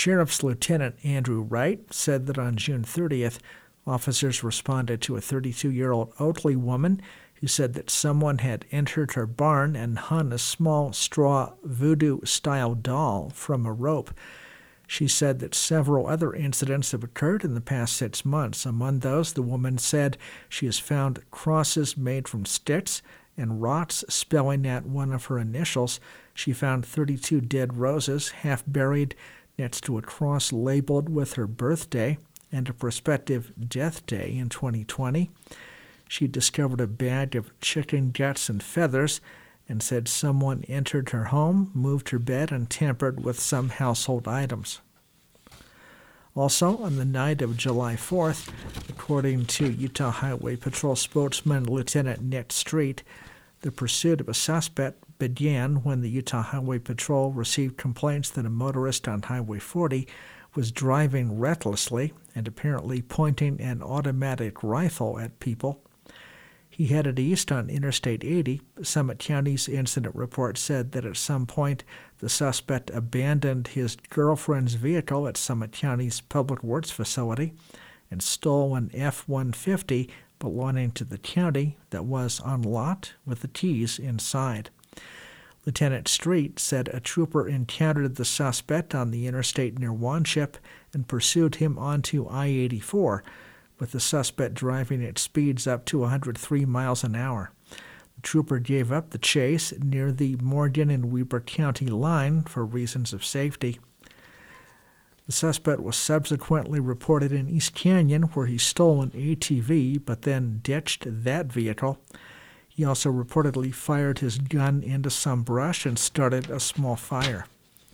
Sheriff's Lieutenant Andrew Wright said that on June 30th, officers responded to a 32-year-old Oatley woman who said that someone had entered her barn and hung a small straw voodoo-style doll from a rope. She said that several other incidents have occurred in the past 6 months. Among those, the woman said she has found crosses made from sticks and rocks spelling out one of her initials. She found 32 dead roses, half buried next to a cross labeled with her birthday and a prospective death day in 2020. She discovered a bag of chicken guts and feathers and said someone entered her home, moved her bed, and tampered with some household items. Also, on the night of July 4th, according to Utah Highway Patrol spokesman Lieutenant Nick Street, the pursuit of a suspect began when the Utah Highway Patrol received complaints that a motorist on Highway 40 was driving recklessly and apparently pointing an automatic rifle at people. He headed east on Interstate 80. Summit County's incident report said that at some point the suspect abandoned his girlfriend's vehicle at Summit County's Public Works facility and stole an F-150 belonging to the county that was unlocked with the keys inside. Lieutenant Street said a trooper encountered the suspect on the interstate near Wanship and pursued him onto I-84, with the suspect driving at speeds up to 103 miles an hour. The trooper gave up the chase near the Morgan and Weber County line for reasons of safety. The suspect was subsequently reported in East Canyon, where he stole an ATV but then ditched that vehicle. He also reportedly fired his gun into some brush and started a small fire.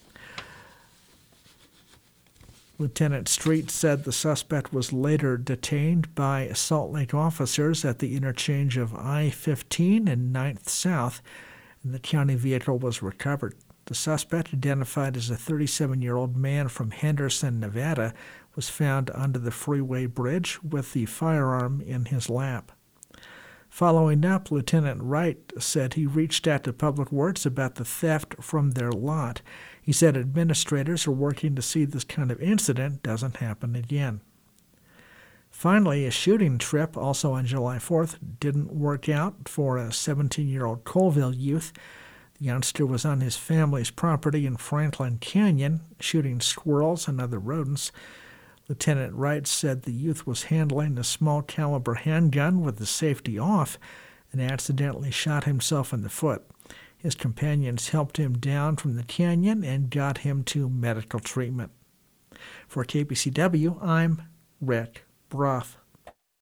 Lieutenant Street said the suspect was later detained by Salt Lake officers at the interchange of I-15 and 9th South, and the county vehicle was recovered. The suspect, identified as a 37-year-old man from Henderson, Nevada, was found under the freeway bridge with the firearm in his lap. Following up, Lieutenant Wright said he reached out to Public Works about the theft from their lot. He said administrators are working to see this kind of incident doesn't happen again. Finally, a shooting trip, also on July 4th, didn't work out for a 17-year-old Colville youth. The youngster was on his family's property in Franklin Canyon, shooting squirrels and other rodents. Lieutenant Wright said the youth was handling a small-caliber handgun with the safety off and accidentally shot himself in the foot. His companions helped him down from the canyon and got him to medical treatment. For KPCW, I'm Rick Brough.